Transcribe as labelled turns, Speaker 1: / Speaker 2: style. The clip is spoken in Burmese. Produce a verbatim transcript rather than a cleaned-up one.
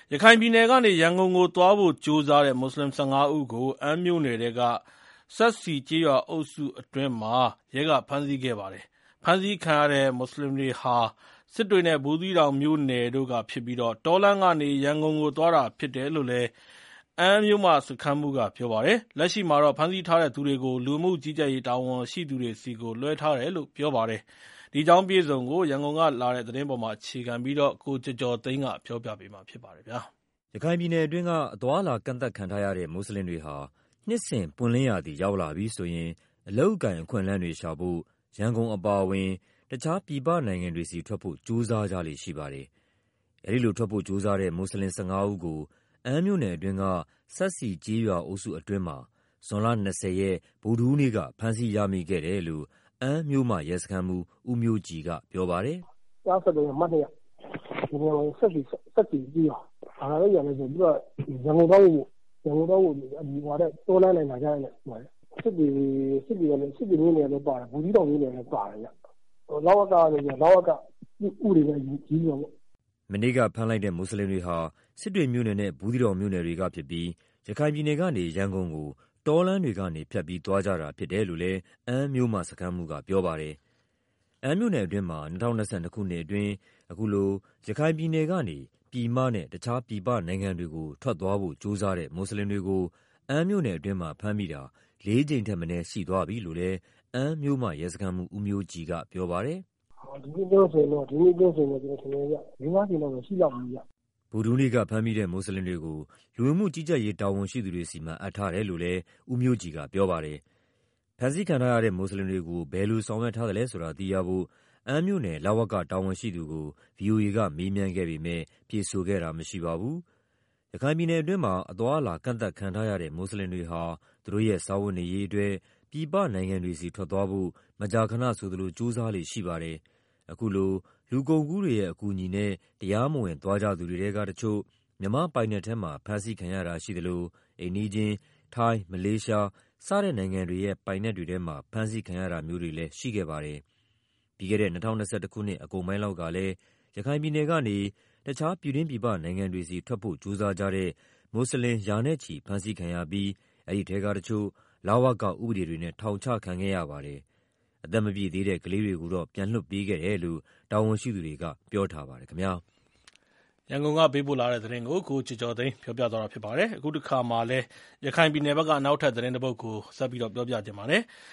Speaker 1: ရခိုင်ပြည်နယ်ကနေရန်ကုန်ကိုသွားဖို့ကြိုးစားတဲ့မွတ်ဆလင် ၁၅ ဦးကိုအမ်းမြို့နယ်ထဲကစက်စီကျေးရွာအုပ်စုအတွင်းမှာရဲကဖမ်းဆီးခဲ့ပါတယ်။ဖမ်းဆီးခံရတဲ့မွတ်ဆလင်တွေဟာစစ်တွေနဲ့ဘူးသီးတောင်မြို့နယ်တို့ကဖြစ်ပြီးတောလမ်းကနေရန်ကုန်ကိုသွားတာဖြစ်တယ်လို့လည်းအမ်းမြို့မစခန်းမှူးကပြောပါတယ်။လက်ရှိမှာတော့ဖမ်းဆီးထားတဲ့သူတွေကိုလူမှုကြီးကြပ်ရေးတာဝန်ရှိသူတွေဆီကိုလွှဲထားတယ်လို့ပြောပါတယ်။ဒီအကြောင်းအပြည့်အစုံကိုရန်ကုန်ကလာတဲ့သတင်းပေါ်အခြေခံပြီးကိုကျော်ကျော်သိန်းကပြောပြပေးမှာဖြစ်ပါတယ်ဗျာ
Speaker 2: ။ရခိုင်ပြည်နယ်အတွင်းကအသွားအလာကန့်သတ်ခံထားရတဲ့မွတ်ဆလင်တွေဟာနှစ်စဉ်ပွင့်လင်းရာသီရောက်လာပြီဆိုရင်အလုပ်အကိုင်အခွင့်အလမ်းတွေရှာဖို့ရန်ကုန်အပါအဝင်တခြားပြည်ပနိုင်ငံတွေဆီထွက်ဖို့ကြိုးစားကြလေ့ရှိပါတယ်။အဲဒီလိုထွက်ဖို့ကြိုးစားတဲ့မွတ်ဆလင် ၁၅ ဦးကိုအမ်းမြို့နယ်အတွင်းကစက်စီကျေးရွာအုပ်စုအတွင်းမှာဇွန်လ ၂၀ ရက်ဗုဒ္ဓဟူးနေ့ကဖမ်းဆီးရမိခဲ့တယ်လို့အမ်းမြို့မရဲစခန်းမှူးဦးမျိုးကြည်ကပြောပါတယ်
Speaker 3: ။“ရက်မတ် ၂ ရက်ဒီနေ့စက်စီစက်စီကျေးရွာဘာလို့ရလဲဆိုတော့ရန်ကုန်သွားဖို့ရန်ကုန်သွားဖို့ဒီဟိုတဲ့တောလမ်းလိုက်လာကြတယ်စစ်တွေစစ်တွေလည်းစစ်တွေမြို့နယ်လည်းပါတယ်ဘူးကြီးတော်မြို့နယ်လည်းပါတယ်ည။လောက်ကလည်းလောက်ကဥတွေလည်းကြီးရောပေါ့။
Speaker 2: ”မနေ့ကဖမ်းလိုက်တဲ့မွတ်ဆလင်တွေဟာစစ်တွေမြို့နယ်နဲ့ဘူးသီးတောင်မြို့နယ်တွေကဖြစ်ပြီးရခိုင်ပြည်နယ်ကနေရန်ကုန်ကိုတောလမ်းတွေကနေဖြတ်ပြီးသွားကြတာဖြစ်တယ်လို့လည်းအမ်းမြို့မစခန်းမှူးကပြောပါတယ်။အမ်းမြို့နယ်အတွင်းမှာ၂၀၂၂ ခုနှစ်အတွင်းအခုလိုရခိုင်ပြည်နယ်ကနေပြည်မနဲ့တခြားပြည်ပနိုင်ငံတွေကိုထွက်သွားဖို့ကြိုးစားတဲ့မွတ်ဆလင်တွေကိုအမ်းမြို့နယ်အတွင်းမှာဖမ်းမိတာလေးကြိမ်ထက်မနည်းရှိသွားပြီလို့လည်းအမ်းမြို့မရဲစခန်းမှူးဦးမျိုးကြည်ကပြောပါတယ်
Speaker 3: ။“ဒီနေ့ပြောဆိုရင်တော့ဒီနေ့ပြောဆိုရင်တော့ကျွန်တော်ထင်တယ်ဗျလေးငါးကြိမ်တော့ရှိလောက်ပြီဗျ။
Speaker 2: ”ဗုဒ္ဓဟူးနေ့ကဖမ်းမိတဲ့မွတ်ဆလင်တွေကိုလူဝင်မှုကြီးကြပ်ရေးတာဝန်ရှိသူတွေဆီမှာအပ်ထားတယ်လို့လည်းဦးမျိုးကြည်ကပြောပါတယ်။ဖမ်းဆီးခံထားရတဲ့မွတ်ဆလင်တွေကိုဘယ်လိုဆောင်ရွက်ထားသလဲဆိုတာသိရဖို့အမ်းမြို့နယ်လဝကတာဝန်ရှိသူကို ဗွီအိုအေကမေးမြန်းခဲ့ပေမယ့်ဖြေဆိုခဲ့တာမရှိပါဘူး။ရခိုင်ပြည်နယ်အတွင်းမှာအသွားအလာကန့်သတ်ခံထားရတဲ့မွတ်ဆလင်တွေဟာသူတို့ရဲ့စားဝတ်နေရေးအတွက်ပြည်ပနိုင်ငံတွေဆီထွက်သွားဖို့မကြာခဏဆိုသလိုကြိုးစားလေ့ရှိပါတယ်။အခုလိုလူကုန်ကူးတွေရဲ့အကူအညီနဲ့တရားမဝင်သွားကြသူတွေထဲကတချို့မြန်မာ့ပိုင်နက်ထဲမှာဖမ်းဆီးခံရတာရှိသလိုအိမ်နီးချင်းထိုင်း၊မလေးရှားစတဲ့နိုင်ငံတွေရဲ့ပိုင်နက်တွေထဲမှာဖမ်းဆီးခံရတာမျိုးတွေလည်းရှိခဲ့ပါတယ်။ပြီးခဲ့တဲ့၂၀၂၁ ခုနှစ်အကုန်ပိုင်းလောက်ကလည်းရခိုင်ပြည်နယ်ကနေတခြားပြည်တွင်းပြည်ပနိုင်ငံတွေဆီထွက်ဖို့ကြိုးစားကြတဲ့မွတ်ဆလင်ရာနဲ့ချီဖမ်းဆီးခံရပြီးအဲဒီထဲကတချို့လဝကဥပဒေတွေနဲ့ထောင်ချခံခဲ့ရပါတယ်။အသက်မပြည့်သေးတဲ့ကလေးတွေကိုတော့ပြန်လွှတ်ပေးခဲ့တယ်လို့တာဝန်ရှိသူတွေကပြောထားပါတယ်ခင်ဗျာ
Speaker 1: ။ရန်ကုန်ကပေးပို့လာတဲ့သတင်းကိုကိုကျော်ကျော်သိန်းပြောပြသွားတာဖြစ်ပါတယ်။အခုတစ်ခါမှာလည်းရခိုင်ပြည်နယ်ဘက်ကနောက်ထပ်သတင်းတစ်ပုဒ်ကိုဆက်ပြီးတော့ပြောပြချင်ပါတယ်။